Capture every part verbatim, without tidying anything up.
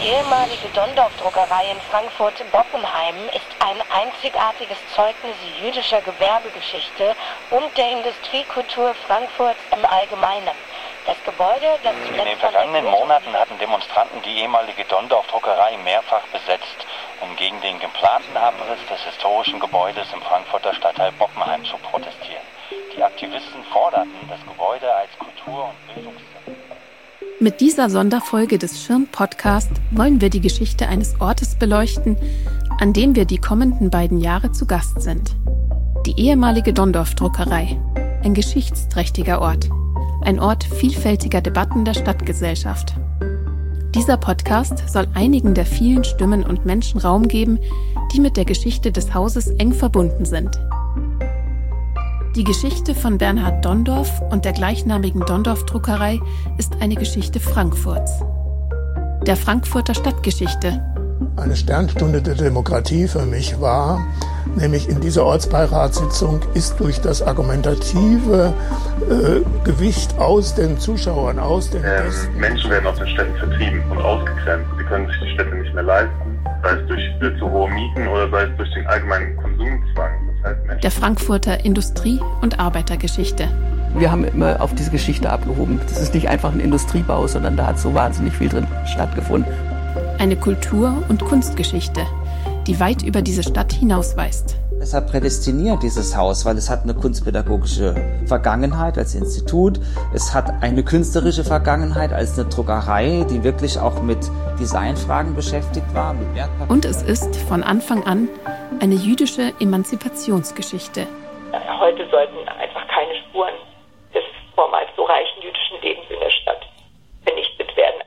ehemalige Dondorf-Druckerei in Frankfurt-Bockenheim ist ein einzigartiges Zeugnis jüdischer Gewerbegeschichte und der Industriekultur Frankfurts im Allgemeinen. Das Gebäude, das In den vergangenen Monaten hatten Demonstranten die ehemalige Dondorf-Druckerei mehrfach besetzt, um gegen den geplanten Abriss des historischen Gebäudes im Frankfurter Stadtteil Bockenheim zu protestieren. Die Aktivisten forderten, das Gebäude als Kultur- und Bildungszentrum. Mit dieser Sonderfolge des Schirm-Podcast wollen wir die Geschichte eines Ortes beleuchten, an dem wir die kommenden beiden Jahre zu Gast sind. Die ehemalige Dondorf-Druckerei. Ein geschichtsträchtiger Ort. Ein Ort vielfältiger Debatten der Stadtgesellschaft. Dieser Podcast soll einigen der vielen Stimmen und Menschen Raum geben, die mit der Geschichte des Hauses eng verbunden sind. Die Geschichte von Bernhard Dondorf und der gleichnamigen Dondorf-Druckerei ist eine Geschichte Frankfurts. Der Frankfurter Stadtgeschichte. Eine Sternstunde der Demokratie für mich war, nämlich in dieser Ortsbeiratssitzung ist durch das argumentative äh, Gewicht aus den Zuschauern, aus den ähm, Gästen. Menschen werden aus den Städten vertrieben und ausgegrenzt. Sie können sich die Städte nicht mehr leisten, sei es durch äh, zu hohe Mieten oder sei es durch den allgemeinen Konsumzwang. Das heißt, Menschen Der Frankfurter Industrie- und Arbeitergeschichte. Wir haben immer auf diese Geschichte abgehoben. Das ist nicht einfach ein Industriebau, sondern da hat so wahnsinnig viel drin stattgefunden. Eine Kultur- und Kunstgeschichte, die weit über diese Stadt hinausweist. Deshalb prädestiniert dieses Haus, weil es hat eine kunstpädagogische Vergangenheit als Institut. Es hat eine künstlerische Vergangenheit als eine Druckerei, die wirklich auch mit Designfragen beschäftigt war. Mit Wertpapier. Und es ist von Anfang an eine jüdische Emanzipationsgeschichte. Heute sollten einfach keine Spuren des vormals so reichen jüdischen Lebens in der Stadt vernichtet werden.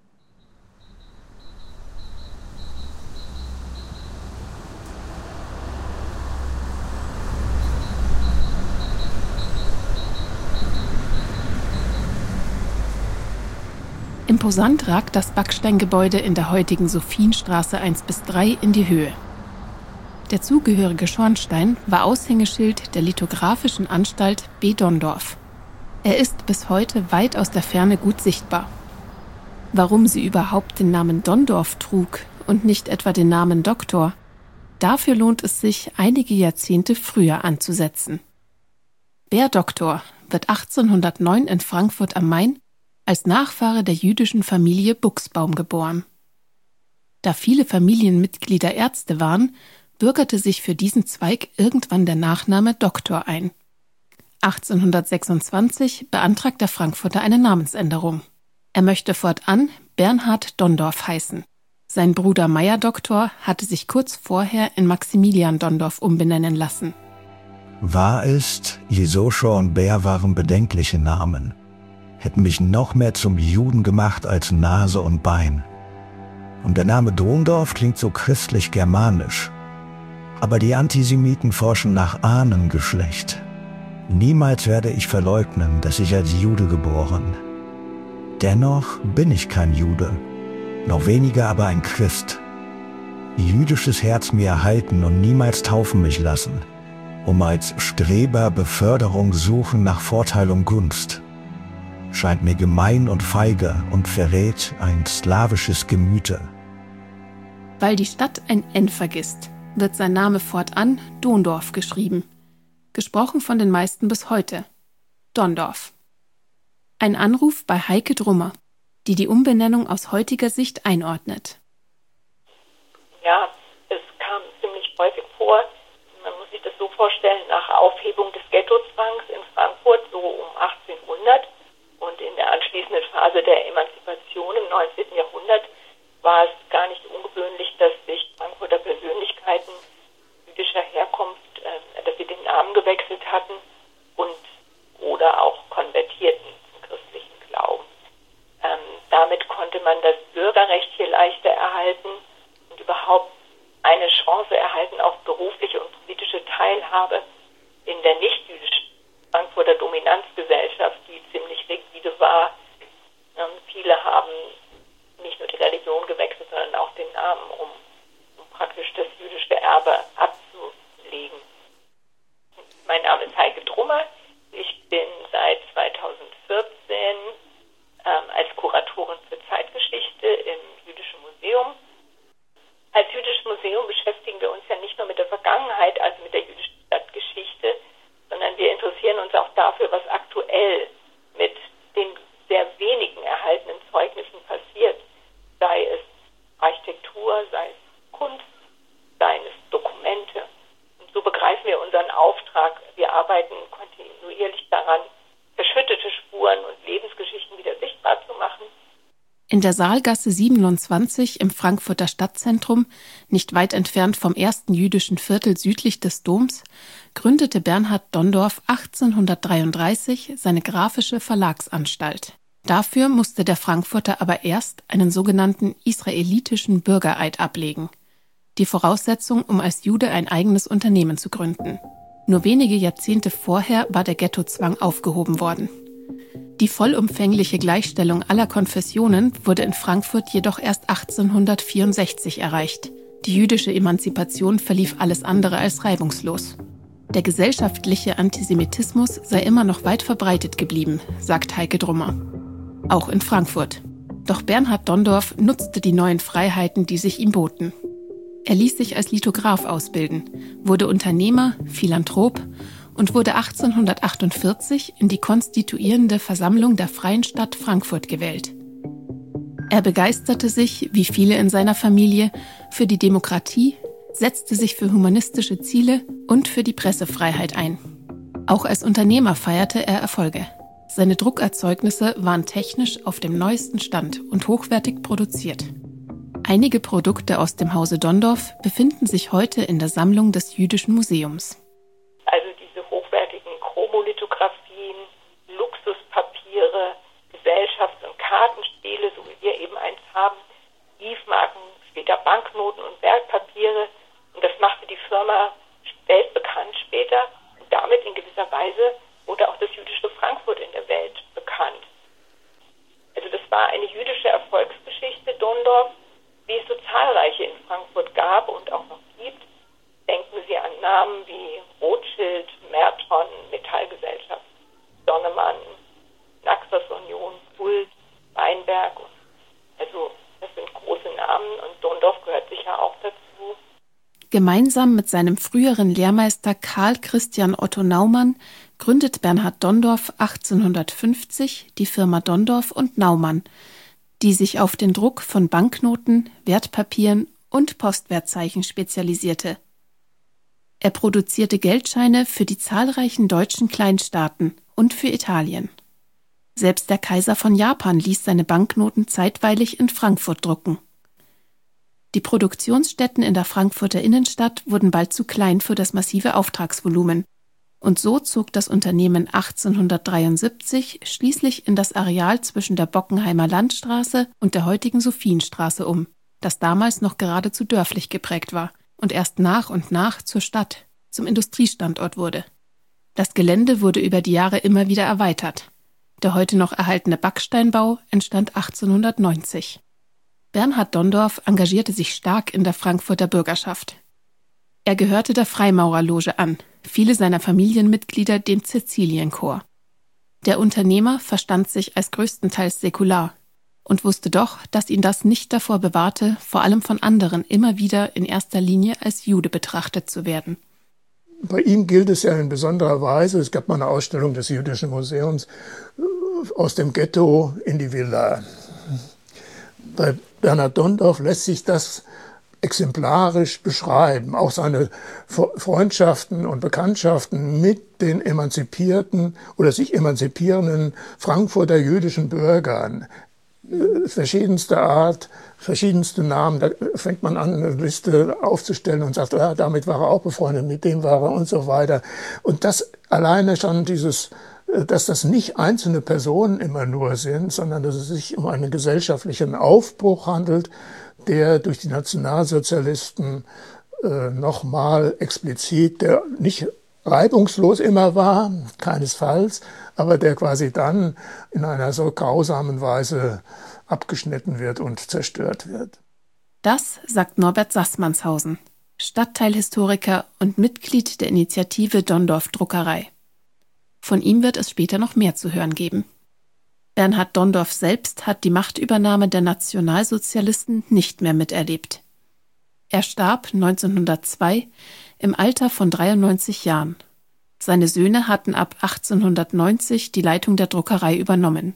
Imposant ragt das Backsteingebäude in der heutigen Sophienstraße eins bis drei in die Höhe. Der zugehörige Schornstein war Aushängeschild der lithografischen Anstalt B. Dondorf. Er ist bis heute weit aus der Ferne gut sichtbar. Warum sie überhaupt den Namen Dondorf trug und nicht etwa den Namen Doktor, dafür lohnt es sich, einige Jahrzehnte früher anzusetzen. Ber Doktor wird achtzehnhundertneun in Frankfurt am Main als Nachfahre der jüdischen Familie Buchsbaum geboren. Da viele Familienmitglieder Ärzte waren, bürgerte sich für diesen Zweig irgendwann der Nachname Doktor ein. achtzehnhundertsechsundzwanzig beantragt der Frankfurter eine Namensänderung. Er möchte fortan Bernhard Dondorf heißen. Sein Bruder Meyer Doktor hatte sich kurz vorher in Maximilian Dondorf umbenennen lassen. Wahr ist, Jesoscha und Bär waren bedenkliche Namen, hätten mich noch mehr zum Juden gemacht als Nase und Bein. Und der Name Dondorf klingt so christlich-germanisch. Aber die Antisemiten forschen nach Ahnengeschlecht. Niemals werde ich verleugnen, dass ich als Jude geboren. Dennoch bin ich kein Jude, noch weniger aber ein Christ. Jüdisches Herz mir erhalten und niemals taufen mich lassen, um als Streber Beförderung suchen nach Vorteil und Gunst. Scheint mir gemein und feige und verrät ein slawisches Gemüte. Weil die Stadt ein N vergisst, wird sein Name fortan Dondorf geschrieben. Gesprochen von den meisten bis heute. Dondorf. Ein Anruf bei Heike Drummer, die die Umbenennung aus heutiger Sicht einordnet. Ja, es kam ziemlich häufig vor. Man muss sich das so vorstellen, nach Aufhebung des Ghettozwangs in Frankfurt, so um achtzehnhundert, und in der anschließenden Phase der Emanzipation im neunzehnten Jahrhundert war es gar nicht ungewöhnlich, dass sich Frankfurter Persönlichkeiten jüdischer Herkunft, äh, dass sie den Namen gewechselt hatten und oder auch konvertierten zum christlichen Glauben. Ähm, damit konnte man das Bürgerrecht hier leichter erhalten und überhaupt eine Chance erhalten auf berufliche und politische Teilhabe in der nicht-jüdischen Frankfurter Dominanzgesellschaft, die ziemlich rigide war. Ähm, viele haben nicht nur die Religion gewechselt, sondern auch den Namen, um, um praktisch das jüdische Erbe abzulegen. Mein Name ist Heike Drummer. Ich bin seit zweitausendvierzehn ähm, als Kuratorin für Zeitgeschichte im Jüdischen Museum daran, verschüttete Spuren und Lebensgeschichten wieder sichtbar zu machen. In der Saalgasse siebenundzwanzig im Frankfurter Stadtzentrum, nicht weit entfernt vom ersten jüdischen Viertel südlich des Doms, gründete Bernhard Donndorf achtzehnhundertdreiunddreißig seine grafische Verlagsanstalt. Dafür musste der Frankfurter aber erst einen sogenannten israelitischen Bürgereid ablegen. Die Voraussetzung, um als Jude ein eigenes Unternehmen zu gründen. Nur wenige Jahrzehnte vorher war der Ghettozwang aufgehoben worden. Die vollumfängliche Gleichstellung aller Konfessionen wurde in Frankfurt jedoch erst achtzehnhundertvierundsechzig erreicht. Die jüdische Emanzipation verlief alles andere als reibungslos. Der gesellschaftliche Antisemitismus sei immer noch weit verbreitet geblieben, sagt Heike Drummer. Auch in Frankfurt. Doch Bernhard Donndorf nutzte die neuen Freiheiten, die sich ihm boten. Er ließ sich als Lithograf ausbilden, wurde Unternehmer, Philanthrop und wurde achtzehnhundertachtundvierzig in die konstituierende Versammlung der Freien Stadt Frankfurt gewählt. Er begeisterte sich, wie viele in seiner Familie, für die Demokratie, setzte sich für humanistische Ziele und für die Pressefreiheit ein. Auch als Unternehmer feierte er Erfolge. Seine Druckerzeugnisse waren technisch auf dem neuesten Stand und hochwertig produziert. Einige Produkte aus dem Hause Donndorf befinden sich heute in der Sammlung des Jüdischen Museums. Also diese hochwertigen Chromolithografien, Luxuspapiere, Gesellschafts- und Kartenspiele, so wie wir eben eins haben, Briefmarken, später Banknoten und Wertpapiere. Und das machte die Firma weltbekannt später. Und damit in gewisser Weise wurde auch das jüdische Frankfurt in der Welt bekannt. Also das war eine jüdische Erfolgsgeschichte, Donndorf, wie es so zahlreiche in Frankfurt gab und auch noch gibt. Denken Sie an Namen wie Rothschild, Merton, Metallgesellschaft, Donnemann, Naxos Union, Hult, Weinberg. Also das sind große Namen und Donndorf gehört sicher auch dazu. Gemeinsam mit seinem früheren Lehrmeister Karl Christian Otto Naumann gründet Bernhard Donndorf achtzehnhundertfünfzig die Firma Donndorf und Naumann, die sich auf den Druck von Banknoten, Wertpapieren und Postwertzeichen spezialisierte. Er produzierte Geldscheine für die zahlreichen deutschen Kleinstaaten und für Italien. Selbst der Kaiser von Japan ließ seine Banknoten zeitweilig in Frankfurt drucken. Die Produktionsstätten in der Frankfurter Innenstadt wurden bald zu klein für das massive Auftragsvolumen. Und so zog das Unternehmen achtzehnhundertdreiundsiebzig schließlich in das Areal zwischen der Bockenheimer Landstraße und der heutigen Sophienstraße um, das damals noch geradezu dörflich geprägt war und erst nach und nach zur Stadt, zum Industriestandort wurde. Das Gelände wurde über die Jahre immer wieder erweitert. Der heute noch erhaltene Backsteinbau entstand achtzehnhundertneunzig. Bernhard Donndorf engagierte sich stark in der Frankfurter Bürgerschaft. Er gehörte der Freimaurerloge an, viele seiner Familienmitglieder dem Cäcilienchor. Der Unternehmer verstand sich als größtenteils säkular und wusste doch, dass ihn das nicht davor bewahrte, vor allem von anderen immer wieder in erster Linie als Jude betrachtet zu werden. Bei ihm gilt es ja in besonderer Weise, es gab mal eine Ausstellung des Jüdischen Museums, aus dem Ghetto in die Villa. Bei Bernhard Donndorf lässt sich das exemplarisch beschreiben, auch seine Freundschaften und Bekanntschaften mit den emanzipierten oder sich emanzipierenden Frankfurter jüdischen Bürgern. Verschiedenste Art, verschiedenste Namen, da fängt man an, eine Liste aufzustellen und sagt, ja, damit war er auch befreundet, mit dem war er und so weiter. Und das alleine schon dieses, dass das nicht einzelne Personen immer nur sind, sondern dass es sich um einen gesellschaftlichen Aufbruch handelt, der durch die Nationalsozialisten äh, nochmal explizit, der nicht reibungslos immer war, keinesfalls, aber der quasi dann in einer so grausamen Weise abgeschnitten wird und zerstört wird. Das sagt Norbert Sassmannshausen, Stadtteilhistoriker und Mitglied der Initiative Donndorf Druckerei. Von ihm wird es später noch mehr zu hören geben. Bernhard Donndorf selbst hat die Machtübernahme der Nationalsozialisten nicht mehr miterlebt. Er starb neunzehnhundertzwei im Alter von dreiundneunzig Jahren. Seine Söhne hatten ab achtzehnhundertneunzig die Leitung der Druckerei übernommen.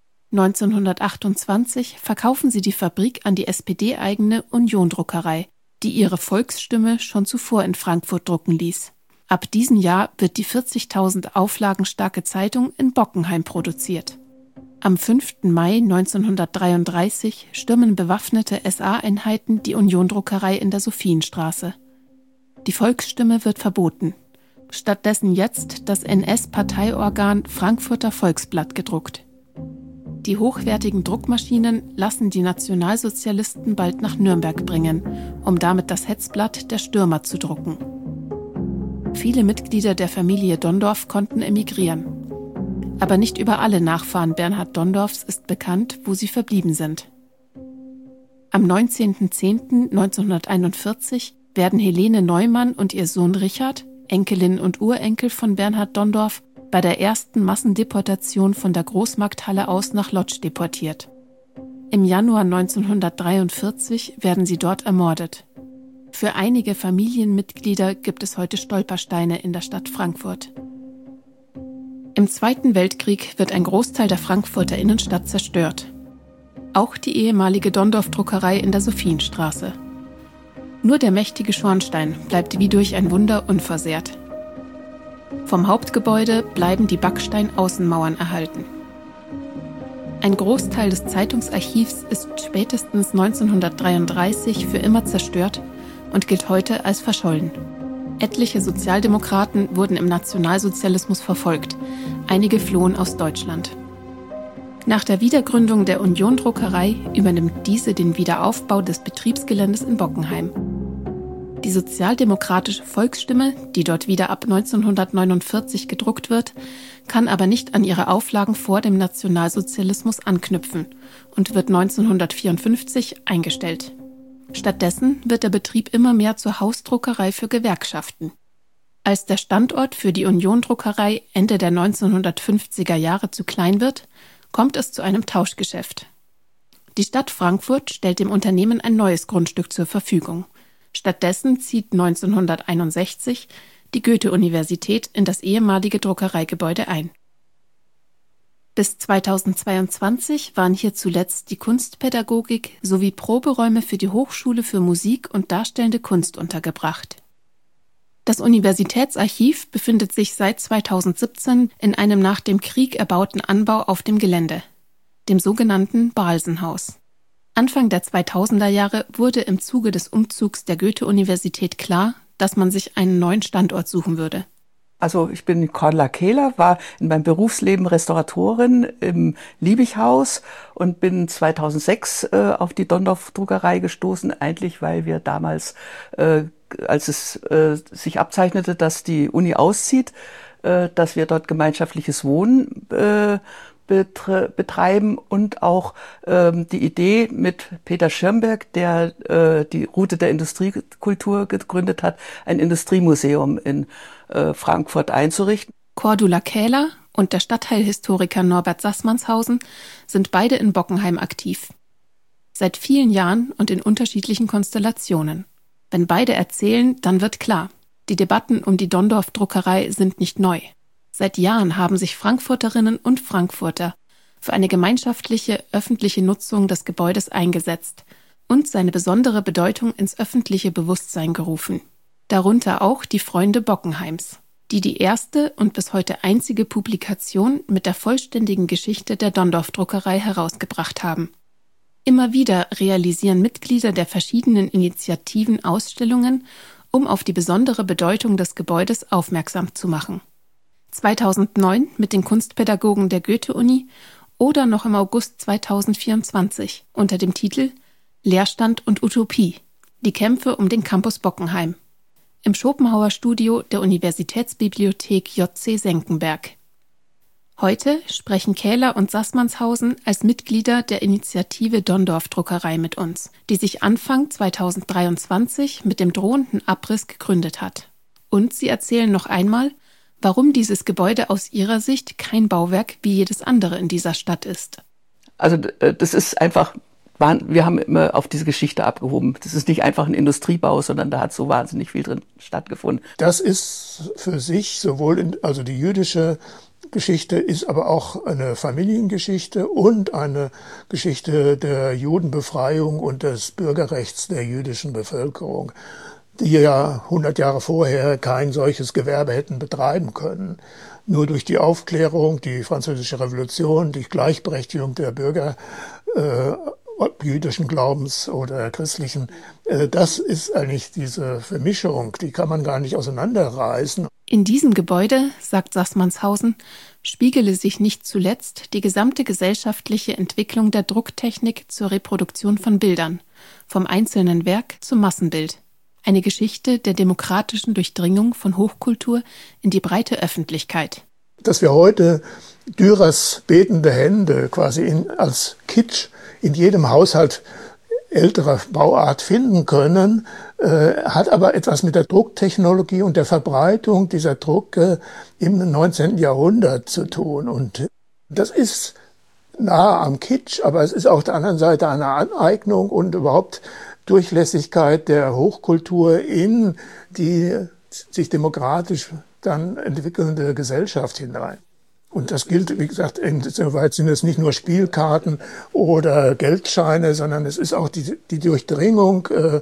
neunzehnhundertachtundzwanzig verkaufen sie die Fabrik an die S P D-eigene Union Druckerei, die ihre Volksstimme schon zuvor in Frankfurt drucken ließ. Ab diesem Jahr wird die vierzigtausend Auflagen starke Zeitung in Bockenheim produziert. Am fünften Mai neunzehnhundertdreiunddreißig stürmen bewaffnete S A-Einheiten die Union-Druckerei in der Sophienstraße. Die Volksstimme wird verboten. Stattdessen jetzt das N S-Parteiorgan Frankfurter Volksblatt gedruckt. Die hochwertigen Druckmaschinen lassen die Nationalsozialisten bald nach Nürnberg bringen, um damit das Hetzblatt der Stürmer zu drucken. Viele Mitglieder der Familie Donndorf konnten emigrieren. Aber nicht über alle Nachfahren Bernhard Donndorfs ist bekannt, wo sie verblieben sind. Am neunzehnten zehnten neunzehnhunderteinundvierzig werden Helene Neumann und ihr Sohn Richard, Enkelin und Urenkel von Bernhard Donndorf, bei der ersten Massendeportation von der Großmarkthalle aus nach Lodz deportiert. Im Januar neunzehnhundertdreiundvierzig werden sie dort ermordet. Für einige Familienmitglieder gibt es heute Stolpersteine in der Stadt Frankfurt. Im Zweiten Weltkrieg wird ein Großteil der Frankfurter Innenstadt zerstört. Auch die ehemalige Donndorf-Druckerei in der Sophienstraße. Nur der mächtige Schornstein bleibt wie durch ein Wunder unversehrt. Vom Hauptgebäude bleiben die Backsteinaußenmauern erhalten. Ein Großteil des Zeitungsarchivs ist spätestens neunzehnhundertdreiunddreißig für immer zerstört und gilt heute als verschollen. Etliche Sozialdemokraten wurden im Nationalsozialismus verfolgt. Einige flohen aus Deutschland. Nach der Wiedergründung der Union-Druckerei übernimmt diese den Wiederaufbau des Betriebsgeländes in Bockenheim. Die sozialdemokratische Volksstimme, die dort wieder ab neunzehnhundertneunundvierzig gedruckt wird, kann aber nicht an ihre Auflagen vor dem Nationalsozialismus anknüpfen und wird neunzehnhundertvierundfünfzig eingestellt. Stattdessen wird der Betrieb immer mehr zur Hausdruckerei für Gewerkschaften. Als der Standort für die Union-Druckerei Ende der neunzehnhundertfünfziger Jahre zu klein wird, kommt es zu einem Tauschgeschäft. Die Stadt Frankfurt stellt dem Unternehmen ein neues Grundstück zur Verfügung. Stattdessen zieht neunzehnhunderteinundsechzig die Goethe-Universität in das ehemalige Druckereigebäude ein. Bis zweitausendzweiundzwanzig waren hier zuletzt die Kunstpädagogik sowie Proberäume für die Hochschule für Musik und Darstellende Kunst untergebracht. Das Universitätsarchiv befindet sich seit zweitausendsiebzehn in einem nach dem Krieg erbauten Anbau auf dem Gelände, dem sogenannten Balsenhaus. Anfang der zweitausender Jahre wurde im Zuge des Umzugs der Goethe-Universität klar, dass man sich einen neuen Standort suchen würde. Also ich bin Cordula Kehler, war in meinem Berufsleben Restauratorin im Liebighaus und bin zweitausendsechs äh, auf die Donndorf-Druckerei gestoßen, eigentlich weil wir damals, äh, als es äh, sich abzeichnete, dass die Uni auszieht, äh, dass wir dort gemeinschaftliches Wohnen äh, betre- betreiben und auch ähm, die Idee mit Peter Schirmberg, der äh, die Route der Industriekultur gegründet hat, ein Industriemuseum in äh, Frankfurt einzurichten. Cordula Kähler und der Stadtteilhistoriker Norbert Sassmannshausen sind beide in Bockenheim aktiv. Seit vielen Jahren und in unterschiedlichen Konstellationen. Wenn beide erzählen, dann wird klar, die Debatten um die Donndorf-Druckerei sind nicht neu. Seit Jahren haben sich Frankfurterinnen und Frankfurter für eine gemeinschaftliche öffentliche Nutzung des Gebäudes eingesetzt und seine besondere Bedeutung ins öffentliche Bewusstsein gerufen. Darunter auch die Freunde Bockenheims, die die erste und bis heute einzige Publikation mit der vollständigen Geschichte der Donndorf-Druckerei herausgebracht haben. Immer wieder realisieren Mitglieder der verschiedenen Initiativen Ausstellungen, um auf die besondere Bedeutung des Gebäudes aufmerksam zu machen. zweitausendneun mit den Kunstpädagogen der Goethe-Uni oder noch im August zweitausendvierundzwanzig unter dem Titel Leerstand und Utopie – Die Kämpfe um den Campus Bockenheim im Schopenhauer Studio der Universitätsbibliothek J C Senckenberg. Heute sprechen Kähler und Sassmannshausen als Mitglieder der Initiative Donndorf-Druckerei mit uns, die sich Anfang zweitausenddreiundzwanzig mit dem drohenden Abriss gegründet hat. Und sie erzählen noch einmal, warum dieses Gebäude aus ihrer Sicht kein Bauwerk wie jedes andere in dieser Stadt ist. Also das ist einfach, wir haben immer auf diese Geschichte abgehoben. Das ist nicht einfach ein Industriebau, sondern da hat so wahnsinnig viel drin stattgefunden. Das ist für sich sowohl, in, also die jüdische Geschichte ist aber auch eine Familiengeschichte und eine Geschichte der Judenbefreiung und des Bürgerrechts der jüdischen Bevölkerung. die ja hundert Jahre vorher kein solches Gewerbe hätten betreiben können. Nur durch die Aufklärung, die Französische Revolution, die Gleichberechtigung der Bürger äh, jüdischen Glaubens oder christlichen, äh, das ist eigentlich diese Vermischung, die kann man gar nicht auseinanderreißen. In diesem Gebäude, sagt Sassmannshausen, spiegele sich nicht zuletzt die gesamte gesellschaftliche Entwicklung der Drucktechnik zur Reproduktion von Bildern, vom einzelnen Werk zum Massenbild. Eine Geschichte der demokratischen Durchdringung von Hochkultur in die breite Öffentlichkeit. Dass wir heute Dürers betende Hände quasi in, als Kitsch in jedem Haushalt älterer Bauart finden können, äh, hat aber etwas mit der Drucktechnologie und der Verbreitung dieser Drucke im neunzehnten Jahrhundert zu tun. Und das ist nahe am Kitsch, aber es ist auf der anderen Seite eine Aneignung und überhaupt Durchlässigkeit der Hochkultur in die sich demokratisch dann entwickelnde Gesellschaft hinein. Und das gilt, wie gesagt, insoweit sind es nicht nur Spielkarten oder Geldscheine, sondern es ist auch die, die Durchdringung äh,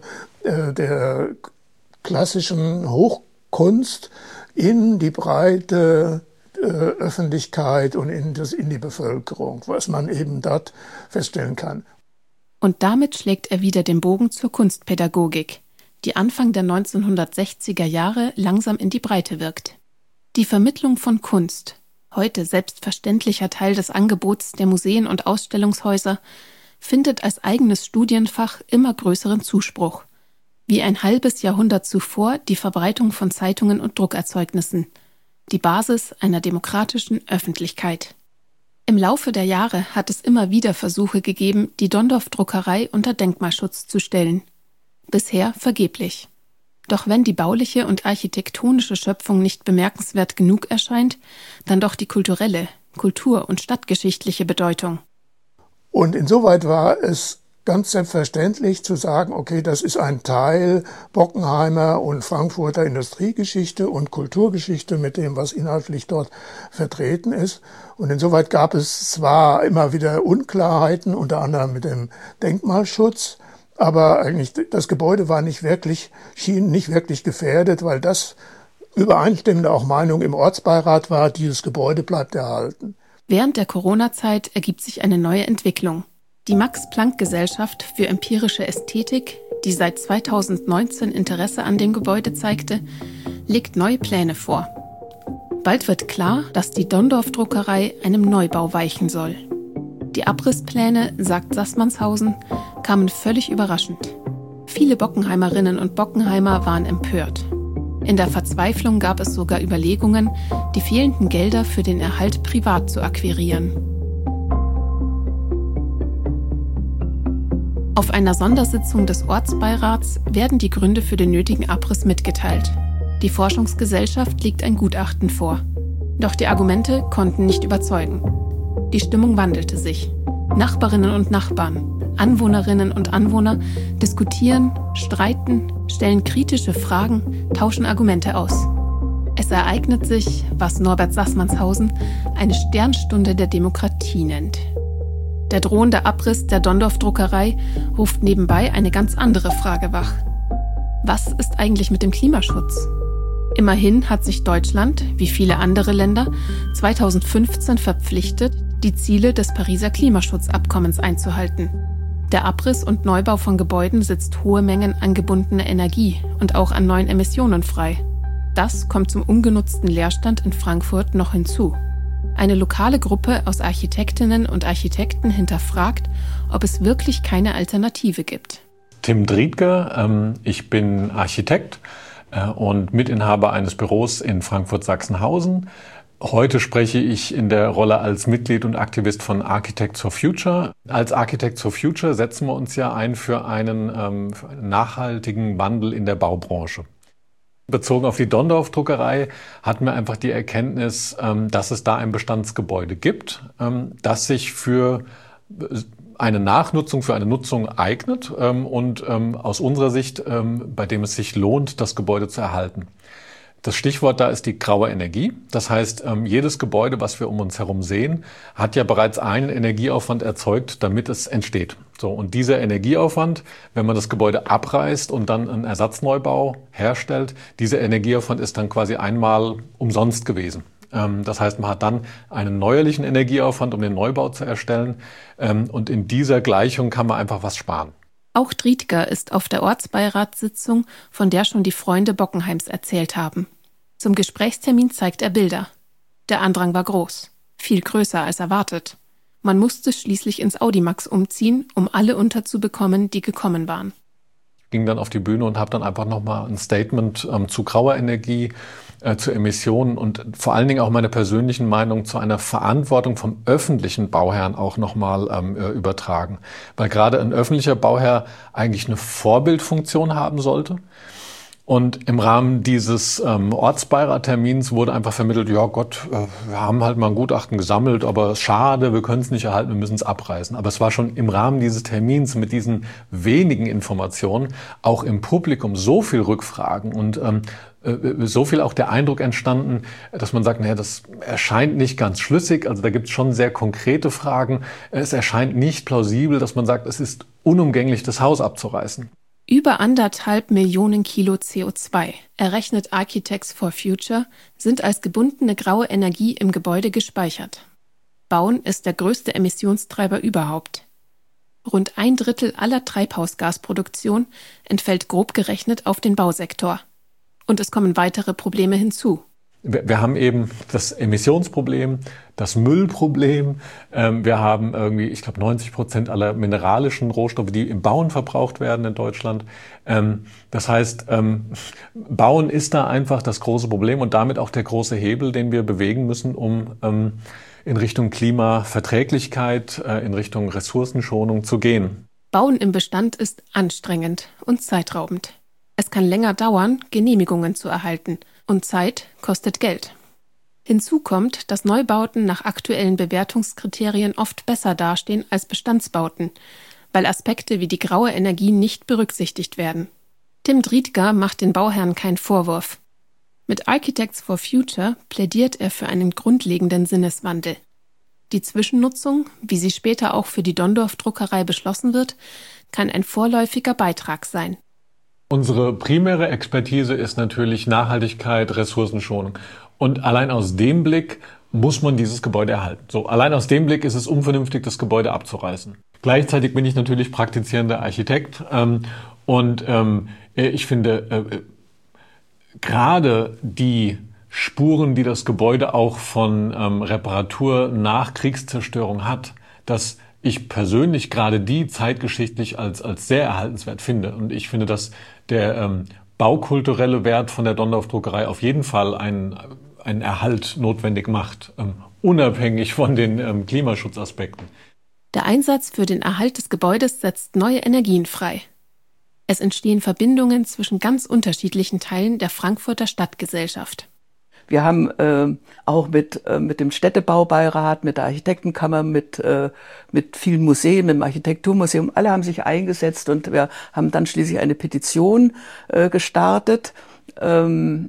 der klassischen Hochkunst in die breite äh, Öffentlichkeit und in, das, in die Bevölkerung, was man eben dort feststellen kann. Und damit schlägt er wieder den Bogen zur Kunstpädagogik, die Anfang der neunzehnhundertsechziger Jahre langsam in die Breite wirkt. Die Vermittlung von Kunst, heute selbstverständlicher Teil des Angebots der Museen und Ausstellungshäuser, findet als eigenes Studienfach immer größeren Zuspruch. Wie ein halbes Jahrhundert zuvor die Verbreitung von Zeitungen und Druckerzeugnissen, die Basis einer demokratischen Öffentlichkeit. Im Laufe der Jahre hat es immer wieder Versuche gegeben, die Dondorf-Druckerei unter Denkmalschutz zu stellen. Bisher vergeblich. Doch wenn die bauliche und architektonische Schöpfung nicht bemerkenswert genug erscheint, dann doch die kulturelle, kultur- und stadtgeschichtliche Bedeutung. Und insoweit war es ganz selbstverständlich zu sagen, okay, das ist ein Teil Bockenheimer und Frankfurter Industriegeschichte und Kulturgeschichte mit dem, was inhaltlich dort vertreten ist. Und insoweit gab es zwar immer wieder Unklarheiten, unter anderem mit dem Denkmalschutz, aber eigentlich das Gebäude war nicht wirklich, schien nicht wirklich gefährdet, weil das übereinstimmende auch Meinung im Ortsbeirat war, dieses Gebäude bleibt erhalten. Während der Corona-Zeit ergibt sich eine neue Entwicklung. Die Max-Planck-Gesellschaft für empirische Ästhetik, die seit zweitausendneunzehn Interesse an dem Gebäude zeigte, legt neue Pläne vor. Bald wird klar, dass die Dondorf-Druckerei einem Neubau weichen soll. Die Abrisspläne, sagt Sassmannshausen, kamen völlig überraschend. Viele Bockenheimerinnen und Bockenheimer waren empört. In der Verzweiflung gab es sogar Überlegungen, die fehlenden Gelder für den Erhalt privat zu akquirieren. Auf einer Sondersitzung des Ortsbeirats werden die Gründe für den nötigen Abriss mitgeteilt. Die Forschungsgesellschaft legt ein Gutachten vor. Doch die Argumente konnten nicht überzeugen. Die Stimmung wandelte sich. Nachbarinnen und Nachbarn, Anwohnerinnen und Anwohner diskutieren, streiten, stellen kritische Fragen, tauschen Argumente aus. Es ereignet sich, was Norbert Sassmannshausen eine Sternstunde der Demokratie nennt. Der drohende Abriss der Dondorf-Druckerei ruft nebenbei eine ganz andere Frage wach. Was ist eigentlich mit dem Klimaschutz? Immerhin hat sich Deutschland, wie viele andere Länder, zweitausendfünfzehn verpflichtet, die Ziele des Pariser Klimaschutzabkommens einzuhalten. Der Abriss und Neubau von Gebäuden setzt hohe Mengen an gebundener Energie und auch an neuen Emissionen frei. Das kommt zum ungenutzten Leerstand in Frankfurt noch hinzu. Eine lokale Gruppe aus Architektinnen und Architekten hinterfragt, ob es wirklich keine Alternative gibt. Tim Driedke, ähm, ich bin Architekt äh, und Mitinhaber eines Büros in Frankfurt-Sachsenhausen. Heute spreche ich in der Rolle als Mitglied und Aktivist von Architects for Future. Als Architects for Future setzen wir uns ja ein für einen, ähm, für einen nachhaltigen Wandel in der Baubranche. Bezogen auf die Dondorf-Druckerei hatten wir einfach die Erkenntnis, dass es da ein Bestandsgebäude gibt, das sich für eine Nachnutzung, für eine Nutzung eignet und aus unserer Sicht, bei dem es sich lohnt, das Gebäude zu erhalten. Das Stichwort da ist die graue Energie. Das heißt, jedes Gebäude, was wir um uns herum sehen, hat ja bereits einen Energieaufwand erzeugt, damit es entsteht. So, und dieser Energieaufwand, wenn man das Gebäude abreißt und dann einen Ersatzneubau herstellt, dieser Energieaufwand ist dann quasi einmal umsonst gewesen. Das heißt, man hat dann einen neuerlichen Energieaufwand, um den Neubau zu erstellen. Und in dieser Gleichung kann man einfach was sparen. Auch Driedger ist auf der Ortsbeiratssitzung, von der schon die Freunde Bockenheims erzählt haben. Zum Gesprächstermin zeigt er Bilder. Der Andrang war groß, viel größer als erwartet. Man musste schließlich ins Audimax umziehen, um alle unterzubekommen, die gekommen waren. Ich ging dann auf die Bühne und habe dann einfach nochmal ein Statement ähm, zu grauer Energie, äh, zu Emissionen und vor allen Dingen auch meine persönlichen Meinung zu einer Verantwortung vom öffentlichen Bauherrn auch nochmal ähm, äh, übertragen. Weil gerade ein öffentlicher Bauherr eigentlich eine Vorbildfunktion haben sollte. Und im Rahmen dieses ähm, Ortsbeirattermins wurde einfach vermittelt, ja Gott, äh, wir haben halt mal ein Gutachten gesammelt, aber schade, wir können es nicht erhalten, wir müssen es abreißen. Aber es war schon im Rahmen dieses Termins mit diesen wenigen Informationen auch im Publikum so viel Rückfragen und ähm, äh, so viel auch der Eindruck entstanden, dass man sagt, naja, das erscheint nicht ganz schlüssig. Also da gibt es schon sehr konkrete Fragen. Es erscheint nicht plausibel, dass man sagt, es ist unumgänglich, das Haus abzureißen. Über anderthalb Millionen Kilo C O zwei, errechnet Architects for Future, sind als gebundene graue Energie im Gebäude gespeichert. Bauen ist der größte Emissionstreiber überhaupt. Rund ein Drittel aller Treibhausgasproduktion entfällt grob gerechnet auf den Bausektor. Und es kommen weitere Probleme hinzu. Wir haben eben das Emissionsproblem, das Müllproblem. Wir haben irgendwie, ich glaube, neunzig Prozent aller mineralischen Rohstoffe, die im Bauen verbraucht werden in Deutschland. Das heißt, Bauen ist da einfach das große Problem und damit auch der große Hebel, den wir bewegen müssen, um in Richtung Klimaverträglichkeit, in Richtung Ressourcenschonung zu gehen. Bauen im Bestand ist anstrengend und zeitraubend. Es kann länger dauern, Genehmigungen zu erhalten. Und Zeit kostet Geld. Hinzu kommt, dass Neubauten nach aktuellen Bewertungskriterien oft besser dastehen als Bestandsbauten, weil Aspekte wie die graue Energie nicht berücksichtigt werden. Tim Driedger macht den Bauherren keinen Vorwurf. Mit Architects for Future plädiert er für einen grundlegenden Sinneswandel. Die Zwischennutzung, wie sie später auch für die Donndorf-Druckerei beschlossen wird, kann ein vorläufiger Beitrag sein. Unsere primäre Expertise ist natürlich Nachhaltigkeit, Ressourcenschonung. Und allein aus dem Blick muss man dieses Gebäude erhalten. So, allein aus dem Blick ist es unvernünftig, das Gebäude abzureißen. Gleichzeitig bin ich natürlich praktizierender Architekt ähm, und ähm, ich finde äh, gerade die Spuren, die das Gebäude auch von ähm, Reparatur nach Kriegszerstörung hat, dass ich persönlich gerade die zeitgeschichtlich als, als sehr erhaltenswert finde. Und ich finde, dass der ähm, baukulturelle Wert von der Donndorf-Druckerei auf jeden Fall einen, einen Erhalt notwendig macht, ähm, unabhängig von den ähm, Klimaschutzaspekten. Der Einsatz für den Erhalt des Gebäudes setzt neue Energien frei. Es entstehen Verbindungen zwischen ganz unterschiedlichen Teilen der Frankfurter Stadtgesellschaft. Wir haben äh, auch mit äh, mit dem Städtebaubeirat, mit der Architektenkammer, mit äh, mit vielen Museen, mit dem Architekturmuseum, alle haben sich eingesetzt und wir haben dann schließlich eine Petition äh, gestartet, ähm,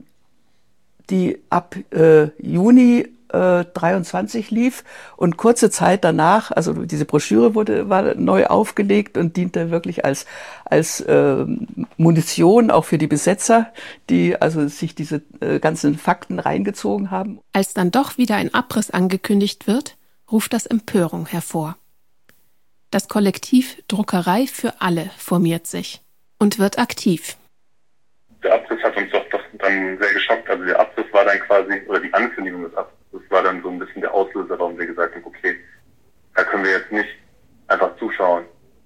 die ab äh, Juni äh, dreiundzwanzig lief und kurze Zeit danach, also diese Broschüre wurde war neu aufgelegt und diente wirklich als als äh, Munition auch für die Besetzer, die also sich diese äh, ganzen Fakten reingezogen haben. Als dann doch wieder ein Abriss angekündigt wird, ruft das Empörung hervor. Das Kollektiv Druckerei für alle formiert sich und wird aktiv. Der Abriss hat uns doch dann sehr geschockt. Also der Abriss war dann quasi, oder die Ankündigung des Abrisses war dann so ein bisschen der Auslöser, warum wir gesagt haben, okay, da können wir jetzt nicht einfach zuschauen.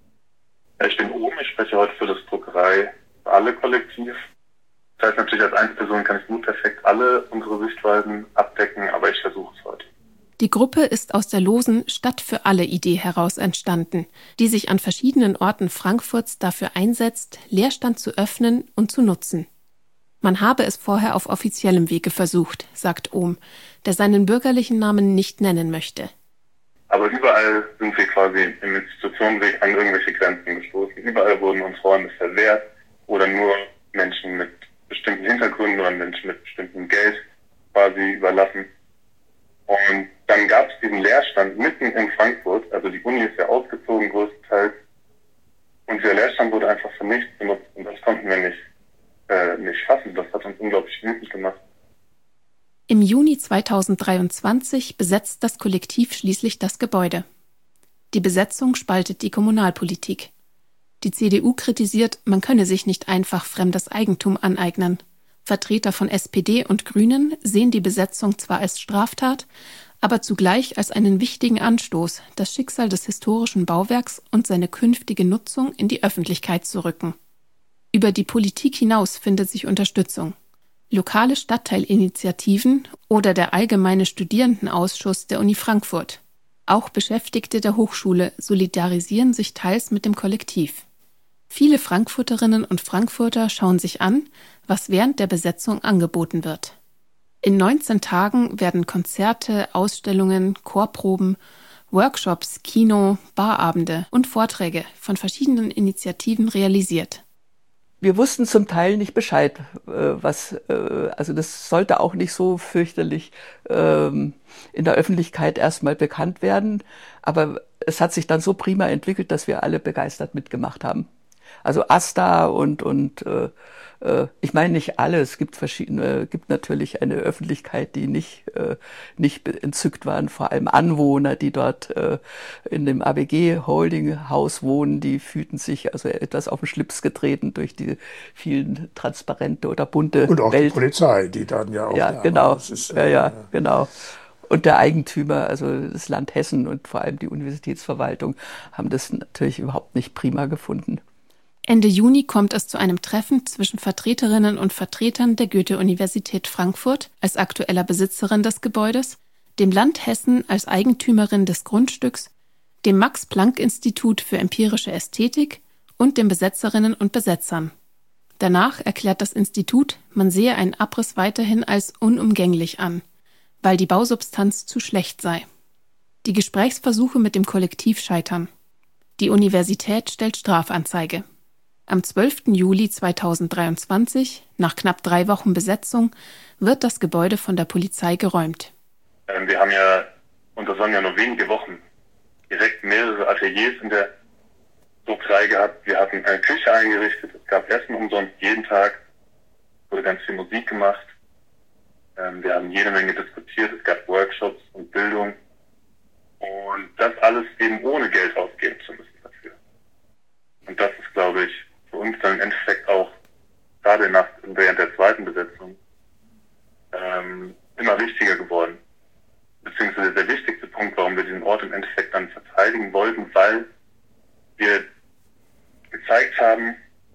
Ich bin oben, ich spreche heute für das Druckerei für alle Kollektiv. Das heißt natürlich, als Einzelperson kann ich gut perfekt alle unsere Sichtweisen abdecken, aber ich versuche es heute. Die Gruppe ist aus der losen Stadt für alle Idee heraus entstanden, die sich an verschiedenen Orten Frankfurts dafür einsetzt, Leerstand zu öffnen und zu nutzen. Man habe es vorher auf offiziellem Wege versucht, sagt Ohm, der seinen bürgerlichen Namen nicht nennen möchte. Aber überall sind wir quasi im Institutionenweg an irgendwelche Grenzen gestoßen. Überall wurden uns Räume verwehrt oder nur Menschen mit bestimmten Hintergründen oder Menschen mit bestimmtem Geld quasi überlassen. Und dann gab es diesen Leerstand mitten in Frankfurt, also die Uni ist ja ausgezogen größtenteils, und dieser Leerstand wurde einfach für nichts benutzt und das konnten wir nicht, äh, nicht fassen. Das hat uns unglaublich wütend gemacht. Im Juni zweitausenddreiundzwanzig besetzt das Kollektiv schließlich das Gebäude. Die Besetzung spaltet die Kommunalpolitik. Die C D U kritisiert, man könne sich nicht einfach fremdes Eigentum aneignen. Vertreter von S P D und Grünen sehen die Besetzung zwar als Straftat, aber zugleich als einen wichtigen Anstoß, das Schicksal des historischen Bauwerks und seine künftige Nutzung in die Öffentlichkeit zu rücken. Über die Politik hinaus findet sich Unterstützung. Lokale Stadtteilinitiativen oder der Allgemeine Studierendenausschuss der Uni Frankfurt. Auch Beschäftigte der Hochschule solidarisieren sich teils mit dem Kollektiv. Viele Frankfurterinnen und Frankfurter schauen sich an, was während der Besetzung angeboten wird. In neunzehn Tagen werden Konzerte, Ausstellungen, Chorproben, Workshops, Kino, Barabende und Vorträge von verschiedenen Initiativen realisiert. Wir wussten zum Teil nicht Bescheid, was, also das sollte auch nicht so fürchterlich in der Öffentlichkeit erstmal bekannt werden, aber es hat sich dann so prima entwickelt, dass wir alle begeistert mitgemacht haben. Also AStA und und äh, ich meine nicht alle, es gibt verschiedene, gibt natürlich eine Öffentlichkeit, die nicht äh, nicht entzückt waren, vor allem Anwohner, die dort äh, in dem A B G Holding Haus wohnen, die fühlten sich also etwas auf den Schlips getreten durch die vielen transparente oder bunte und auch Welt. Die Polizei, die dann ja auch ja da genau, das ist, ja äh, ja genau. Und der Eigentümer, also das Land Hessen und vor allem die Universitätsverwaltung, haben das natürlich überhaupt nicht prima gefunden. Ende Juni kommt es zu einem Treffen zwischen Vertreterinnen und Vertretern der Goethe-Universität Frankfurt als aktueller Besitzerin des Gebäudes, dem Land Hessen als Eigentümerin des Grundstücks, dem Max-Planck-Institut für empirische Ästhetik und den Besetzerinnen und Besetzern. Danach erklärt das Institut, man sehe einen Abriss weiterhin als unumgänglich an, weil die Bausubstanz zu schlecht sei. Die Gesprächsversuche mit dem Kollektiv scheitern. Die Universität stellt Strafanzeige. Am zwölften Juli zweitausenddreiundzwanzig, nach knapp drei Wochen Besetzung, wird das Gebäude von der Polizei geräumt. Wir haben ja, und das waren ja nur wenige Wochen, direkt mehrere Ateliers in der Druckerei gehabt. Wir hatten eine Küche eingerichtet, es gab Essen umsonst jeden Tag, wurde ganz viel Musik gemacht. Wir haben jede Menge diskutiert, es gab Workshops und Bildung. Und das alles eben ohne Geld ausgeben zu müssen dafür. Und das ist, glaube ich, für uns dann im Endeffekt auch, gerade nach, während der zweiten Besetzung, ähm, immer wichtiger geworden. Beziehungsweise der wichtigste Punkt, warum wir diesen Ort im Endeffekt dann verteidigen wollten, weil wir gezeigt haben,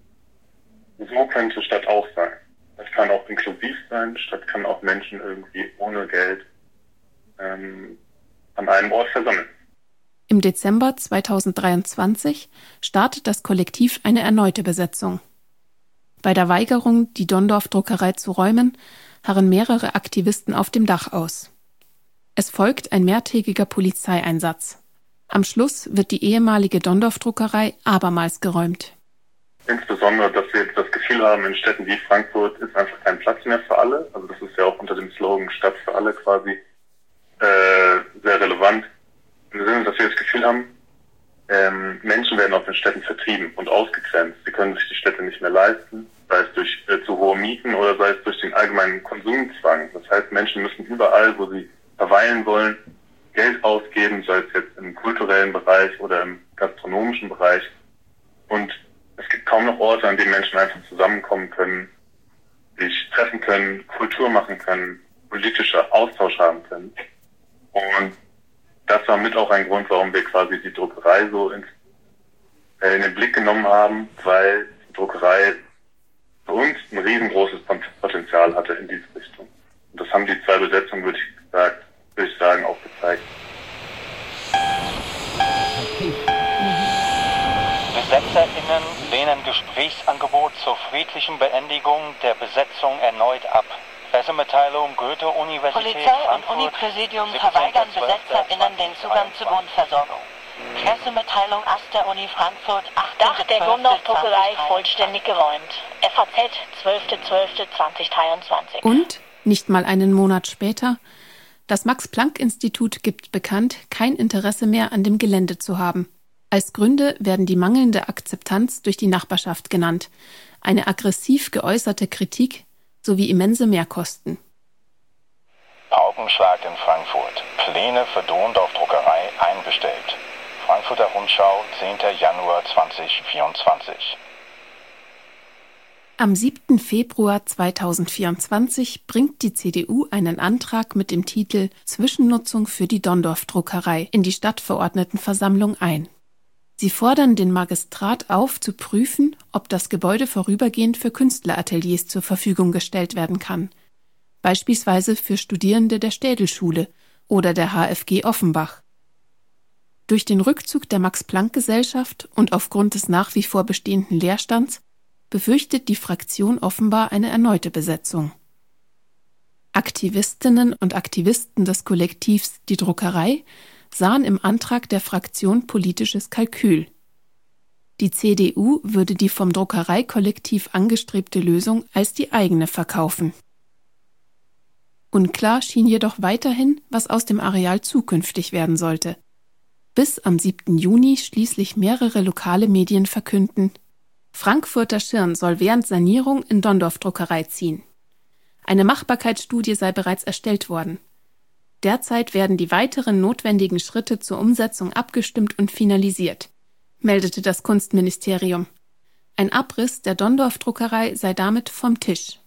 so könnte Stadt auch sein. Das kann auch inklusiv sein, Stadt kann auch Menschen irgendwie ohne Geld ähm, an einem Ort versammeln. Im Dezember zweitausenddreiundzwanzig startet das Kollektiv eine erneute Besetzung. Bei der Weigerung, die Donndorf-Druckerei zu räumen, harren mehrere Aktivisten auf dem Dach aus. Es folgt ein mehrtägiger Polizeieinsatz. Am Schluss wird die ehemalige Donndorf-Druckerei abermals geräumt. Insbesondere, dass wir jetzt das Gefühl haben, in Städten wie Frankfurt ist einfach kein Platz mehr für alle. Also das ist ja auch unter dem Slogan Stadt für alle quasi äh, sehr relevant. Im Sinne, dass wir das Gefühl haben, ähm, Menschen werden aus den Städten vertrieben und ausgegrenzt. Sie können sich die Städte nicht mehr leisten, sei es durch äh, zu hohe Mieten oder sei es durch den allgemeinen Konsumzwang. Das heißt, Menschen müssen überall, wo sie verweilen wollen, Geld ausgeben, sei es jetzt im kulturellen Bereich oder im gastronomischen Bereich. Und es gibt kaum noch Orte, an denen Menschen einfach zusammenkommen können, sich treffen können, Kultur machen können, politischer Austausch haben können. Und das war mit auch ein Grund, warum wir quasi die Druckerei so in, äh, in den Blick genommen haben, weil die Druckerei für uns ein riesengroßes Potenzial hatte in diese Richtung. Und das haben die zwei Besetzungen, würde ich, gesagt, würde ich sagen, auch gezeigt. BesetzerInnen lehnen Gesprächsangebot zur friedlichen Beendigung der Besetzung erneut ab. Pressemitteilung Goethe-Universität Polizei Frankfurt. und Unipräsidium verweigern BesetzerInnen den Zugang zur Grundversorgung. Pressemitteilung A S der Uni Frankfurt, Dach der Dondorf-Druckerei vollständig geräumt. F A Z, zwölfter zwölfter zweitausenddreiundzwanzig. Und, nicht mal einen Monat später, das Max-Planck-Institut gibt bekannt, kein Interesse mehr an dem Gelände zu haben. Als Gründe werden die mangelnde Akzeptanz durch die Nachbarschaft genannt, eine aggressiv geäußerte Kritik sowie immense Mehrkosten. Paukenschlag in Frankfurt. Pläne für Dondorf-Druckerei einbestellt. Frankfurter Rundschau, zehnter Januar zweitausendvierundzwanzig. Am siebten Februar zweitausendvierundzwanzig bringt die C D U einen Antrag mit dem Titel Zwischennutzung für die Dondorf-Druckerei in die Stadtverordnetenversammlung ein. Sie fordern den Magistrat auf, zu prüfen, ob das Gebäude vorübergehend für Künstlerateliers zur Verfügung gestellt werden kann, beispielsweise für Studierende der Städelschule oder der H F G Offenbach. Durch den Rückzug der Max-Planck-Gesellschaft und aufgrund des nach wie vor bestehenden Leerstands befürchtet die Fraktion offenbar eine erneute Besetzung. Aktivistinnen und Aktivisten des Kollektivs Die Druckerei sahen im Antrag der Fraktion politisches Kalkül. Die C D U würde die vom Druckereikollektiv angestrebte Lösung als die eigene verkaufen. Unklar schien jedoch weiterhin, was aus dem Areal zukünftig werden sollte. Bis am siebten Juni schließlich mehrere lokale Medien verkünden: Frankfurter Schirn soll während Sanierung in Dondorf-Druckerei ziehen. Eine Machbarkeitsstudie sei bereits erstellt worden. Derzeit werden die weiteren notwendigen Schritte zur Umsetzung abgestimmt und finalisiert, meldete das Kunstministerium. Ein Abriss der Dondorf-Druckerei sei damit vom Tisch.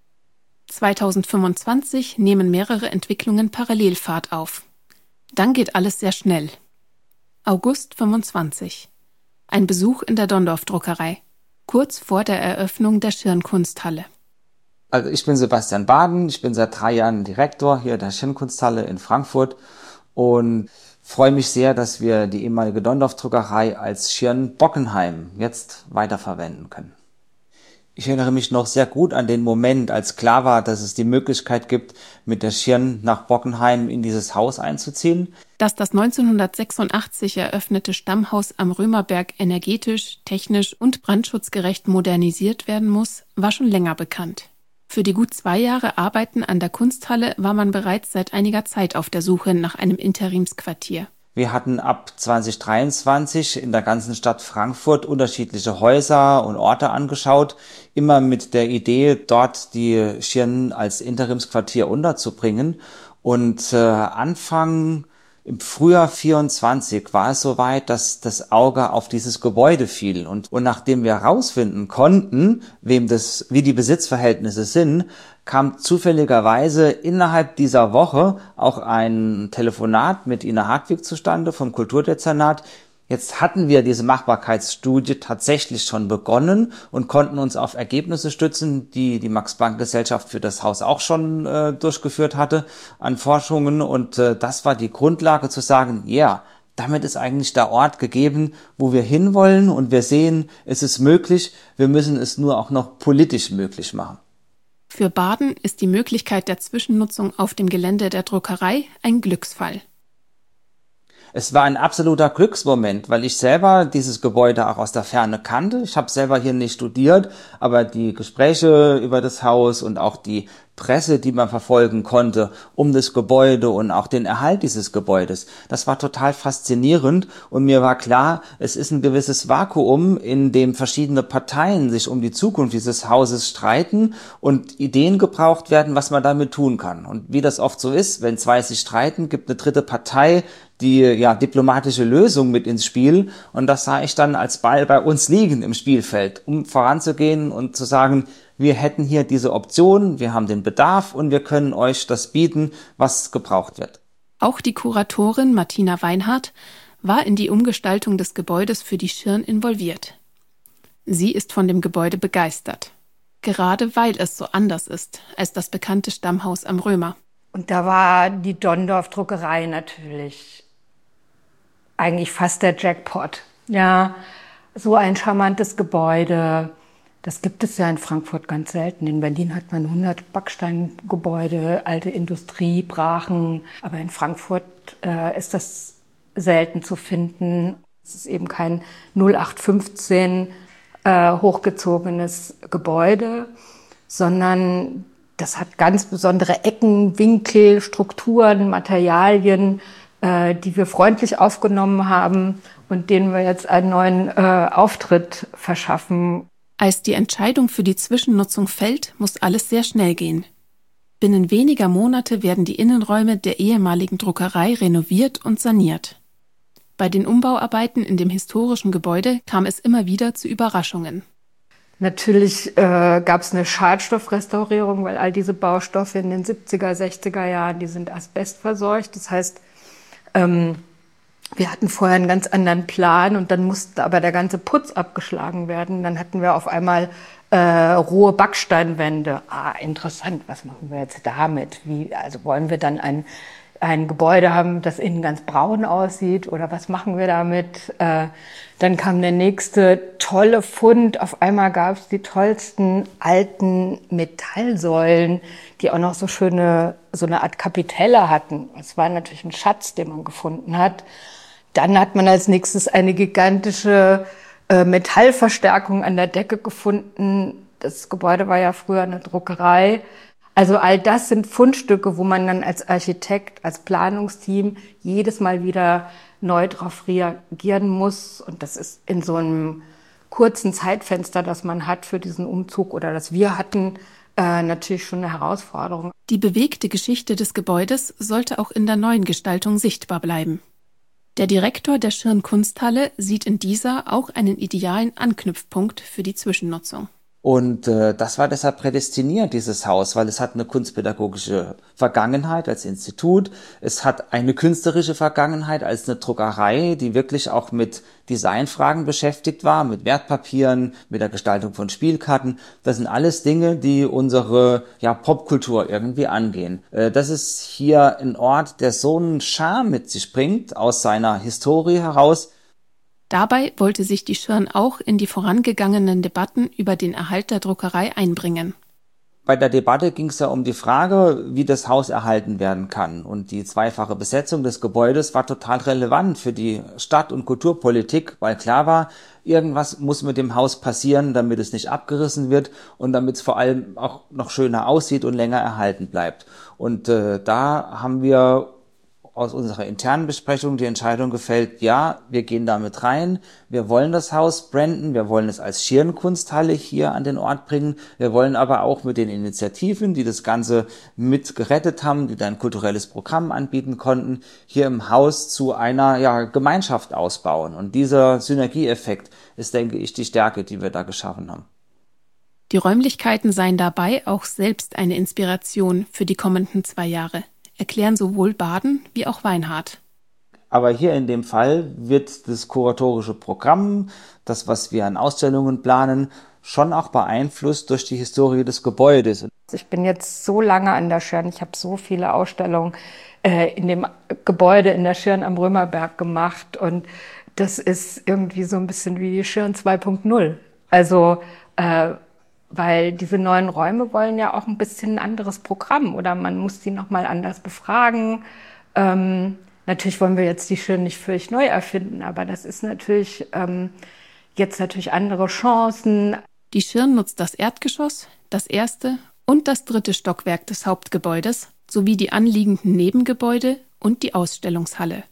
zweitausendfünfundzwanzig nehmen mehrere Entwicklungen parallel Fahrt auf. Dann geht alles sehr schnell. August fünfundzwanzig. Ein Besuch in der Dondorf-Druckerei, kurz vor der Eröffnung der Schirn-Kunsthalle. Also ich bin Sebastian Baden, ich bin seit drei Jahren Direktor hier der Schirn-Kunsthalle in Frankfurt und freue mich sehr, dass wir die ehemalige Dondorf-Druckerei als Schirn Bockenheim jetzt weiterverwenden können. Ich erinnere mich noch sehr gut an den Moment, als klar war, dass es die Möglichkeit gibt, mit der Schirn nach Bockenheim in dieses Haus einzuziehen. Dass das neunzehnhundertsechsundachtzig eröffnete Stammhaus am Römerberg energetisch, technisch und brandschutzgerecht modernisiert werden muss, war schon länger bekannt. Für die gut zwei Jahre Arbeiten an der Kunsthalle war man bereits seit einiger Zeit auf der Suche nach einem Interimsquartier. Wir hatten ab zweitausenddreiundzwanzig in der ganzen Stadt Frankfurt unterschiedliche Häuser und Orte angeschaut, immer mit der Idee, dort die Schirn als Interimsquartier unterzubringen. Und äh, Anfang im Frühjahr vierundzwanzig war es soweit, dass das Auge auf dieses Gebäude fiel. Und, und nachdem wir herausfinden konnten, wem das, wie die Besitzverhältnisse sind, kam zufälligerweise innerhalb dieser Woche auch ein Telefonat mit Ina Hartwig zustande vom Kulturdezernat. Jetzt hatten wir diese Machbarkeitsstudie tatsächlich schon begonnen und konnten uns auf Ergebnisse stützen, die die Max-Planck-Gesellschaft für das Haus auch schon äh, durchgeführt hatte an Forschungen. Und äh, das war die Grundlage zu sagen, ja, yeah, damit ist eigentlich der Ort gegeben, wo wir hinwollen. Und wir sehen, es ist möglich, wir müssen es nur auch noch politisch möglich machen. Für Baden ist die Möglichkeit der Zwischennutzung auf dem Gelände der Druckerei ein Glücksfall. Es war ein absoluter Glücksmoment, weil ich selber dieses Gebäude auch aus der Ferne kannte. Ich habe selber hier nicht studiert, aber die Gespräche über das Haus und auch die Presse, die man verfolgen konnte, um das Gebäude und auch den Erhalt dieses Gebäudes. Das war total faszinierend und mir war klar, es ist ein gewisses Vakuum, in dem verschiedene Parteien sich um die Zukunft dieses Hauses streiten und Ideen gebraucht werden, was man damit tun kann. Und wie das oft so ist, wenn zwei sich streiten, gibt eine dritte Partei die ja diplomatische Lösung mit ins Spiel und das sah ich dann als Ball bei uns liegen im Spielfeld, um voranzugehen und zu sagen, wir hätten hier diese Option, wir haben den Bedarf und wir können euch das bieten, was gebraucht wird. Auch die Kuratorin Martina Weinhardt war in die Umgestaltung des Gebäudes für die Schirn involviert. Sie ist von dem Gebäude begeistert, gerade weil es so anders ist als das bekannte Stammhaus am Römer. Und da war die Dondorf-Druckerei natürlich eigentlich fast der Jackpot. Ja, so ein charmantes Gebäude. Das gibt es ja in Frankfurt ganz selten. In Berlin hat man hundert Backsteingebäude, alte Industrie, Brachen. Aber in Frankfurt äh, ist das selten zu finden. Es ist eben kein null acht fünfzehn äh, hochgezogenes Gebäude, sondern das hat ganz besondere Ecken, Winkel, Strukturen, Materialien, äh, die wir freundlich aufgenommen haben und denen wir jetzt einen neuen äh, Auftritt verschaffen. Als die Entscheidung für die Zwischennutzung fällt, muss alles sehr schnell gehen. Binnen weniger Monate werden die Innenräume der ehemaligen Druckerei renoviert und saniert. Bei den Umbauarbeiten in dem historischen Gebäude kam es immer wieder zu Überraschungen. Natürlich äh, gab es eine Schadstoffrestaurierung, weil all diese Baustoffe in den siebziger, sechziger Jahren, die sind asbestverseucht. Das heißt, ähm, wir hatten vorher einen ganz anderen Plan und dann musste aber der ganze Putz abgeschlagen werden. Dann hatten wir auf einmal äh, rohe Backsteinwände. Ah, interessant, was machen wir jetzt damit? Wie, also wollen wir dann ein ein Gebäude haben, das innen ganz braun aussieht oder was machen wir damit? Äh, dann kam der nächste tolle Fund. Auf einmal gab es die tollsten alten Metallsäulen, die auch noch so schöne, so eine Art Kapitelle hatten. Es war natürlich ein Schatz, den man gefunden hat. Dann hat man als nächstes eine gigantische äh, Metallverstärkung an der Decke gefunden. Das Gebäude war ja früher eine Druckerei. Also all das sind Fundstücke, wo man dann als Architekt, als Planungsteam jedes Mal wieder neu drauf reagieren muss. Und das ist in so einem kurzen Zeitfenster, das man hat für diesen Umzug oder das wir hatten, äh, natürlich schon eine Herausforderung. Die bewegte Geschichte des Gebäudes sollte auch in der neuen Gestaltung sichtbar bleiben. Der Direktor der Schirn Kunsthalle sieht in dieser auch einen idealen Anknüpfpunkt für die Zwischennutzung. Und äh, das war deshalb prädestiniert, dieses Haus, weil es hat eine kunstpädagogische Vergangenheit als Institut. Es hat eine künstlerische Vergangenheit als eine Druckerei, die wirklich auch mit Designfragen beschäftigt war, mit Wertpapieren, mit der Gestaltung von Spielkarten. Das sind alles Dinge, die unsere ja, Popkultur irgendwie angehen. Äh, das ist hier ein Ort, der so einen Charme mit sich bringt, aus seiner Historie heraus. Dabei wollte sich die Schirn auch in die vorangegangenen Debatten über den Erhalt der Druckerei einbringen. Bei der Debatte ging es ja um die Frage, wie das Haus erhalten werden kann. Und die zweifache Besetzung des Gebäudes war total relevant für die Stadt- und Kulturpolitik, weil klar war, irgendwas muss mit dem Haus passieren, damit es nicht abgerissen wird und damit es vor allem auch noch schöner aussieht und länger erhalten bleibt. Und äh, da haben wir aus unserer internen Besprechung die Entscheidung gefällt, ja, wir gehen damit rein, wir wollen das Haus branden, wir wollen es als Schirnkunsthalle hier an den Ort bringen, wir wollen aber auch mit den Initiativen, die das Ganze mit gerettet haben, die dann ein kulturelles Programm anbieten konnten, hier im Haus zu einer ja, Gemeinschaft ausbauen. Und dieser Synergieeffekt ist, denke ich, die Stärke, die wir da geschaffen haben. Die Räumlichkeiten seien dabei auch selbst eine Inspiration für die kommenden zwei Jahre. Erklären sowohl Baden wie auch Weinhardt. Aber hier in dem Fall wird das kuratorische Programm, das, was wir an Ausstellungen planen, schon auch beeinflusst durch die Historie des Gebäudes. Ich bin jetzt so lange an der Schirn, ich habe so viele Ausstellungen äh, in dem Gebäude in der Schirn am Römerberg gemacht und das ist irgendwie so ein bisschen wie die Schirn zwei Punkt null. Also äh, weil diese neuen Räume wollen ja auch ein bisschen ein anderes Programm oder man muss die nochmal anders befragen. Ähm, natürlich wollen wir jetzt die Schirn nicht völlig neu erfinden, aber das ist natürlich ähm, jetzt natürlich andere Chancen. Die Schirn nutzt das Erdgeschoss, das erste und das dritte Stockwerk des Hauptgebäudes sowie die anliegenden Nebengebäude und die Ausstellungshalle.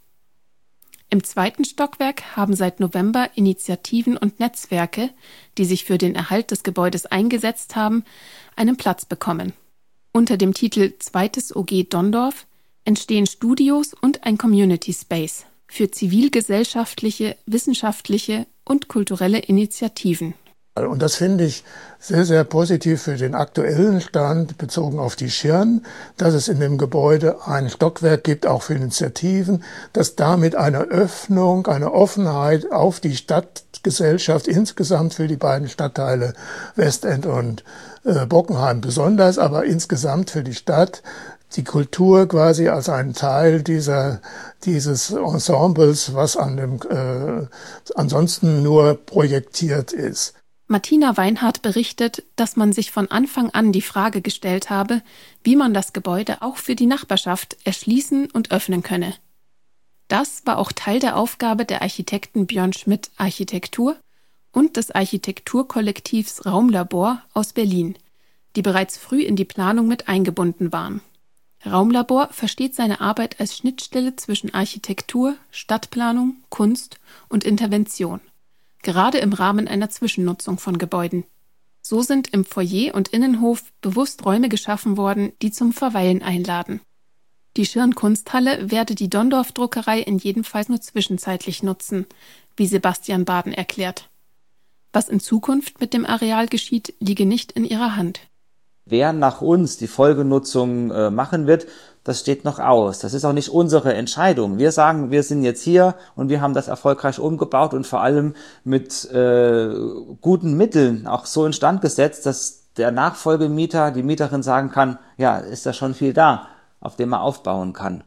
Im zweiten Stockwerk haben seit November Initiativen und Netzwerke, die sich für den Erhalt des Gebäudes eingesetzt haben, einen Platz bekommen. Unter dem Titel Zweites O G Donndorf entstehen Studios und ein Community Space für zivilgesellschaftliche, wissenschaftliche und kulturelle Initiativen. Und das finde ich sehr, sehr positiv für den aktuellen Stand bezogen auf die Schirn, dass es in dem Gebäude ein Stockwerk gibt, auch für Initiativen, dass damit eine Öffnung, eine Offenheit auf die Stadtgesellschaft insgesamt für die beiden Stadtteile Westend und äh, Bockenheim besonders, aber insgesamt für die Stadt, die Kultur quasi als ein Teil dieser, dieses Ensembles, was an dem, äh, ansonsten nur projektiert ist. Martina Weinhardt berichtet, dass man sich von Anfang an die Frage gestellt habe, wie man das Gebäude auch für die Nachbarschaft erschließen und öffnen könne. Das war auch Teil der Aufgabe der Architekten Björn Schmidt Architektur und des Architekturkollektivs Raumlabor aus Berlin, die bereits früh in die Planung mit eingebunden waren. Raumlabor versteht seine Arbeit als Schnittstelle zwischen Architektur, Stadtplanung, Kunst und Intervention, gerade im Rahmen einer Zwischennutzung von Gebäuden. So sind im Foyer und Innenhof bewusst Räume geschaffen worden, die zum Verweilen einladen. Die Schirn-Kunsthalle werde die Donndorf-Druckerei in jedem Fall nur zwischenzeitlich nutzen, wie Sebastian Baden erklärt. Was in Zukunft mit dem Areal geschieht, liege nicht in ihrer Hand. Wer nach uns die Folgenutzung äh, machen wird, das steht noch aus. Das ist auch nicht unsere Entscheidung. Wir sagen, wir sind jetzt hier und wir haben das erfolgreich umgebaut und vor allem mit äh, guten Mitteln auch so instand gesetzt, dass der Nachfolgemieter, die Mieterin sagen kann, ja, ist da schon viel da, auf dem man aufbauen kann.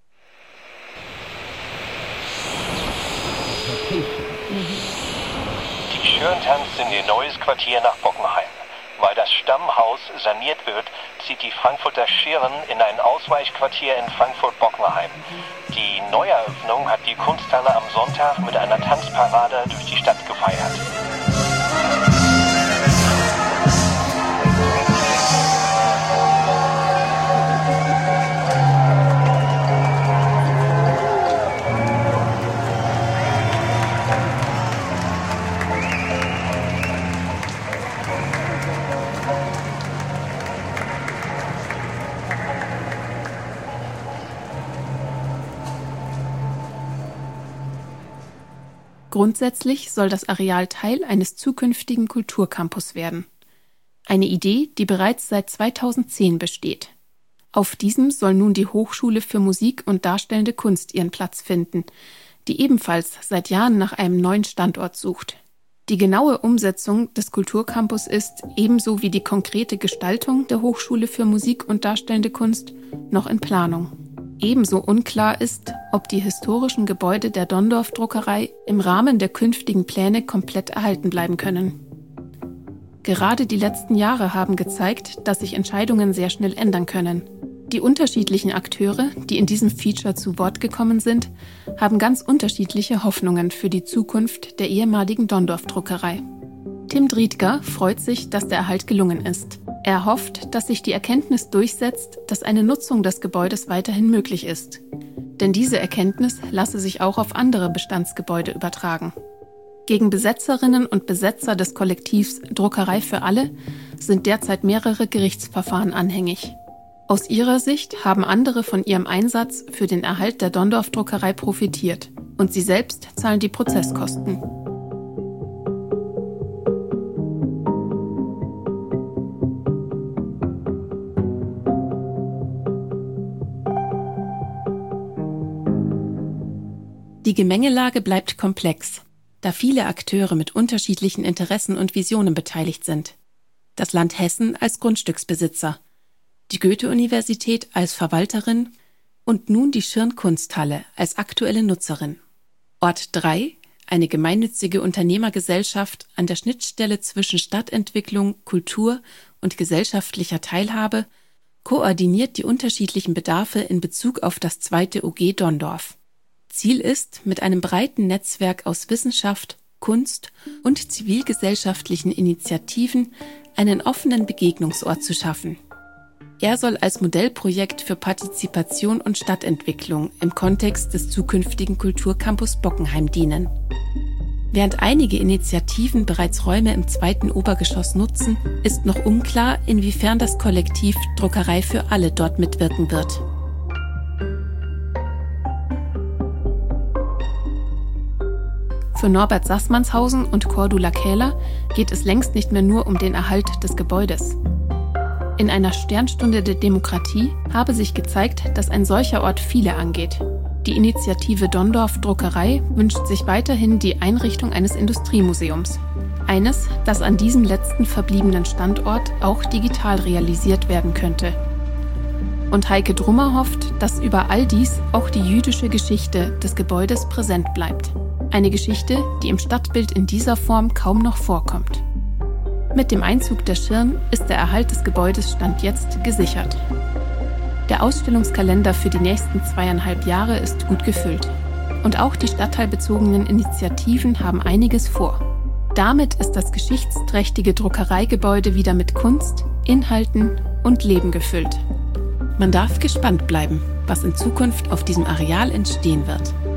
Die Schirn tanzt in ihr neues Quartier nach Bockenheim. Weil das Stammhaus saniert wird, zieht die Frankfurter Schirn in ein Ausweichquartier in Frankfurt-Bockenheim. Die Neueröffnung hat die Kunsthalle am Sonntag mit einer Tanzparade durch die Stadt gefeiert. Grundsätzlich soll das Areal Teil eines zukünftigen Kulturcampus werden. Eine Idee, die bereits seit zweitausendzehn besteht. Auf diesem soll nun die Hochschule für Musik und Darstellende Kunst ihren Platz finden, die ebenfalls seit Jahren nach einem neuen Standort sucht. Die genaue Umsetzung des Kulturcampus ist, ebenso wie die konkrete Gestaltung der Hochschule für Musik und Darstellende Kunst, noch in Planung. Ebenso unklar ist, ob die historischen Gebäude der Donndorf-Druckerei im Rahmen der künftigen Pläne komplett erhalten bleiben können. Gerade die letzten Jahre haben gezeigt, dass sich Entscheidungen sehr schnell ändern können. Die unterschiedlichen Akteure, die in diesem Feature zu Wort gekommen sind, haben ganz unterschiedliche Hoffnungen für die Zukunft der ehemaligen Donndorf-Druckerei. Tim Driedger freut sich, dass der Erhalt gelungen ist. Er hofft, dass sich die Erkenntnis durchsetzt, dass eine Nutzung des Gebäudes weiterhin möglich ist. Denn diese Erkenntnis lasse sich auch auf andere Bestandsgebäude übertragen. Gegen Besetzerinnen und Besetzer des Kollektivs Druckerei für alle sind derzeit mehrere Gerichtsverfahren anhängig. Aus ihrer Sicht haben andere von ihrem Einsatz für den Erhalt der Donndorf-Druckerei profitiert und sie selbst zahlen die Prozesskosten. Die Gemengelage bleibt komplex, da viele Akteure mit unterschiedlichen Interessen und Visionen beteiligt sind. Das Land Hessen als Grundstücksbesitzer, die Goethe-Universität als Verwalterin und nun die Schirn-Kunsthalle als aktuelle Nutzerin. Ort drei, eine gemeinnützige Unternehmergesellschaft an der Schnittstelle zwischen Stadtentwicklung, Kultur und gesellschaftlicher Teilhabe, koordiniert die unterschiedlichen Bedarfe in Bezug auf das zweite O G Donndorf. Ziel ist, mit einem breiten Netzwerk aus Wissenschaft, Kunst und zivilgesellschaftlichen Initiativen einen offenen Begegnungsort zu schaffen. Er soll als Modellprojekt für Partizipation und Stadtentwicklung im Kontext des zukünftigen Kulturcampus Bockenheim dienen. Während einige Initiativen bereits Räume im zweiten Obergeschoss nutzen, ist noch unklar, inwiefern das Kollektiv Druckerei für alle dort mitwirken wird. Für Norbert Sassmannshausen und Cordula Kähler geht es längst nicht mehr nur um den Erhalt des Gebäudes. In einer Sternstunde der Demokratie habe sich gezeigt, dass ein solcher Ort viele angeht. Die Initiative Donndorf Druckerei wünscht sich weiterhin die Einrichtung eines Industriemuseums. Eines, das an diesem letzten verbliebenen Standort auch digital realisiert werden könnte. Und Heike Drummer hofft, dass über all dies auch die jüdische Geschichte des Gebäudes präsent bleibt. Eine Geschichte, die im Stadtbild in dieser Form kaum noch vorkommt. Mit dem Einzug der Schirn ist der Erhalt des Gebäudes Stand jetzt gesichert. Der Ausstellungskalender für die nächsten zweieinhalb Jahre ist gut gefüllt. Und auch die stadtteilbezogenen Initiativen haben einiges vor. Damit ist das geschichtsträchtige Druckereigebäude wieder mit Kunst, Inhalten und Leben gefüllt. Man darf gespannt bleiben, was in Zukunft auf diesem Areal entstehen wird.